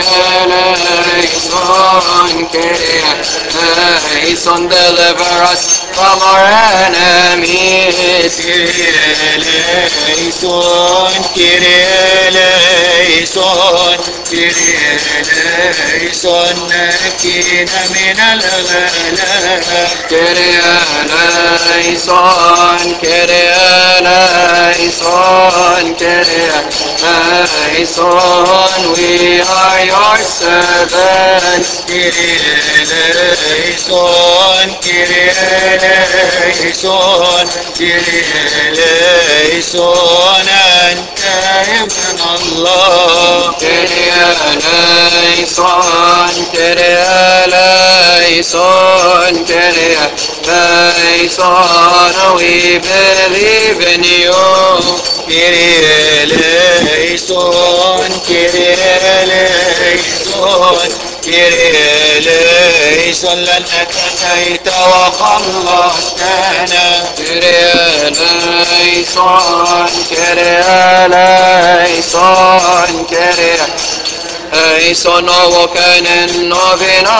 ليسون كيري ليسون deliver us from our enemies.
كيري ليسون كيري ليسون كيري ليسون نجينا من الغلاء.
كيري ليسون كيري ليسون كيري ليسون we are your servants.
كيري ليسون كيري ليسون كيري ليسون أنت ابن الله.
كيري ليسون كيري ليسون كيري ليسون we believe in you.
كيري ليسون كيري ليسون كيري ليسون لأنك أتيت وخلصتنا.
كيري ليسون كيري ليسون كيري ليسون وكان نوفينا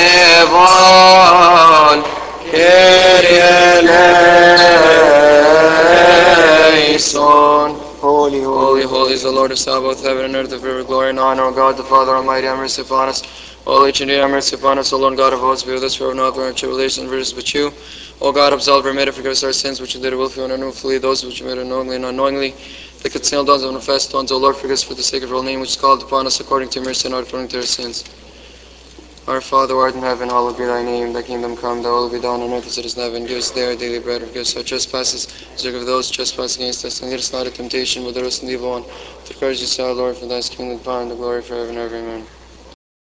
نيفون كيري ليسون.
Holy,
Holy, holy is the Lord of Sabaoth, heaven and earth, of river glory and honor, O God, the Father Almighty, have mercy upon us. Holy Trinity, have mercy upon us. O Lord God of hosts, be with us forever and ever in tribulation and virtues but you. O God, absolve, remit, and forgive us our sins, which we did willfully and unwillfully, those which we made unknowingly and unknowingly, the concealed ones and manifest ones. O Lord, forgive us for the sake of your name, which is called upon us according to your mercy and not according to our sins. Our Father, who art in heaven, hallowed be thy name. Thy kingdom come, thy will be done on earth as it is in heaven. Give us today our daily bread, and forgive us our trespasses, as we forgive those who trespass against us. And lead us not into temptation, but deliver us from the evil one. Through Christ Jesus our Lord, for thy is the kingdom, the power, and the glory forever and ever. Amen.